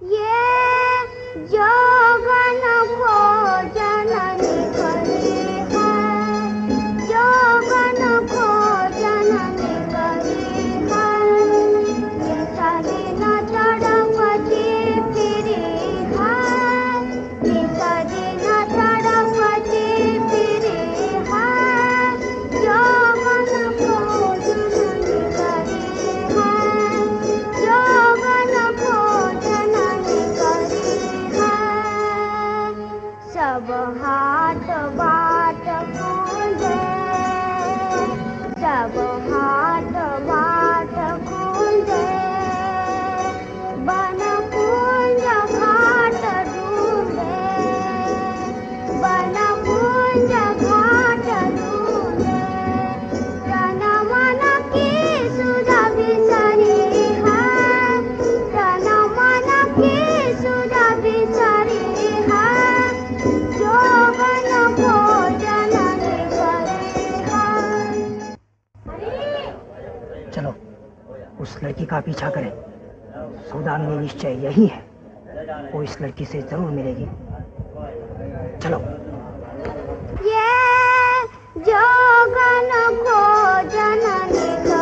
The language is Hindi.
ये जोगन भोजन निकली है, जोगन भोजन निकली है। ये सलीन तड़पती फिरी है, ये सलीन तड़पती फिरी है। जोगन भोजन निकली है, जोगन भोजन निकली है। सब हाट बाट कूदे, सब हाट बाट कूदे। बन कुंज घाट ढूंढे, बन कुंज घाट ढूंढे। तन मन की सुधा बिसरी है, तन मन की सुधा बिसरी है। जोगन भोजन निकली है। चलो उस लड़की का पीछा करें। सौदामिनी निश्चय यही है, वो इस लड़की से जरूर मिलेगी। चलो। ये जोगन भोजन निकली